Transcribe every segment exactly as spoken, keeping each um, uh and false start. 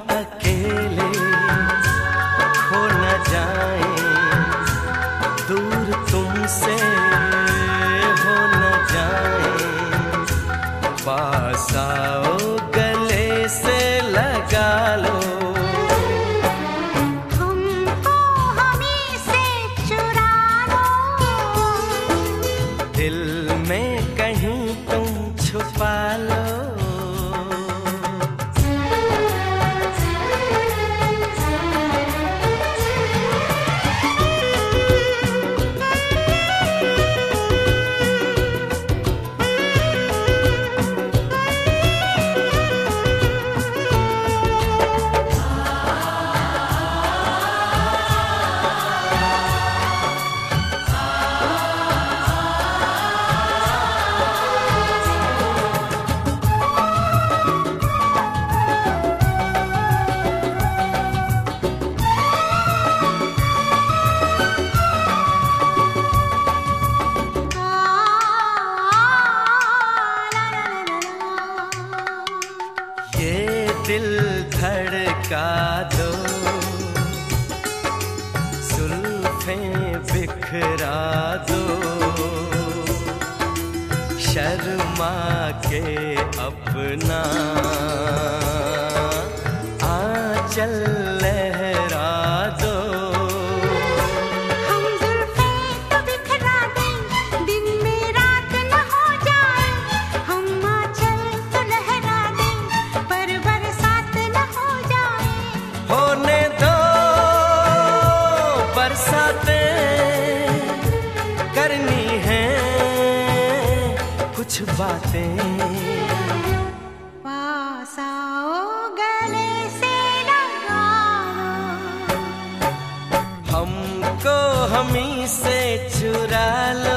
अकेले खो न जाएं, दूर तुमसे हो न जाएं, पास आओ गले से लगा लो, हमको हमी से चुरा लो, दिल में कहीं तुम छुपा लो। दिल धड़का दो, जुल्फे बिखरा दो, शर्मा के अपना आंचल लहरा दो, हम जुल्फे तो बिखरा दें, दिन में रात न हो जाए, हम आंचल तो लहरा दें, पर बरसात न हो जाए, होने दो बरसातें, करनी है कुछ बातें, पास आओ गले से लगा लो, हमको हमी से चुरा लो,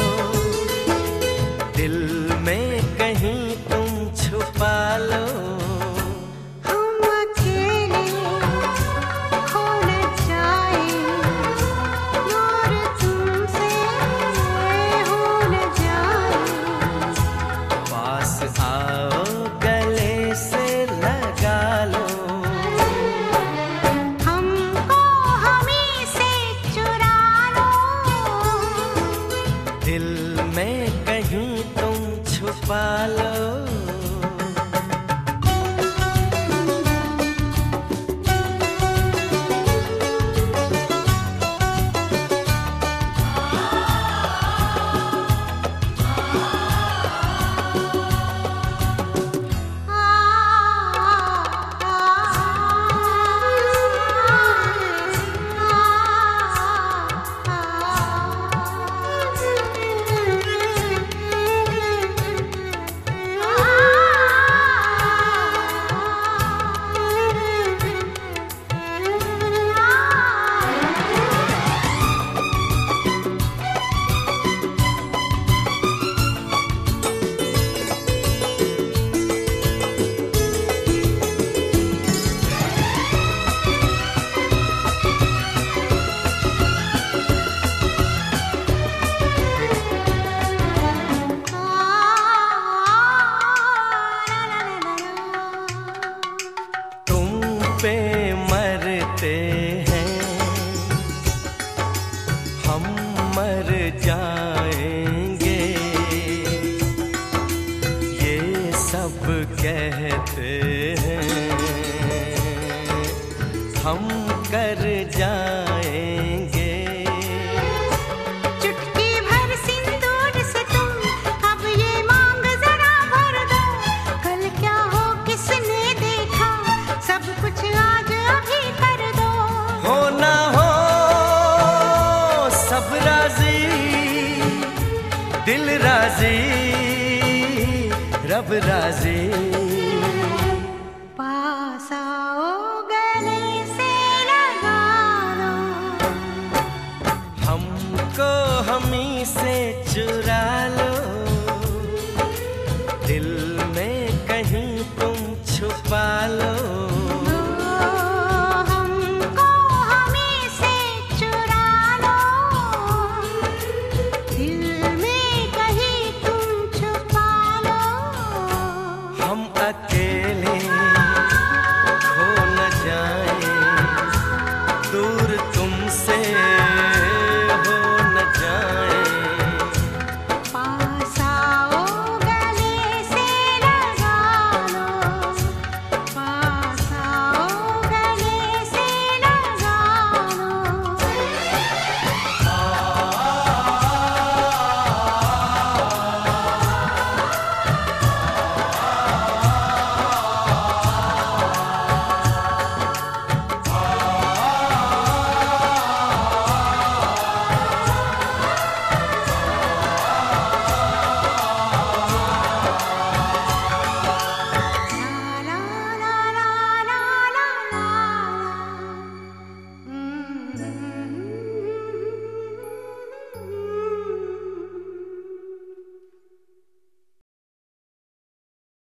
दिल में कहीं तुम छुपा लो, हम अकेले खो न जाएं, दूर तुमसे हो न जाएं, पास आओ गले से लगा लो, हमको हमी से चुरा लो, दिल में कहीं तुम छुपा लो। पे मरते हैं हम, मर जाएंगे, ये सब कहते हैं, हम कर जाएंगे, चुटकी भर सिंदूर से तुम अब ये मांग जरा भर दो, कल क्या हो किसने देखा, सब कुछ आज अभी कर दो, हो ना हो सब राजी, दिल राजी रब राजी।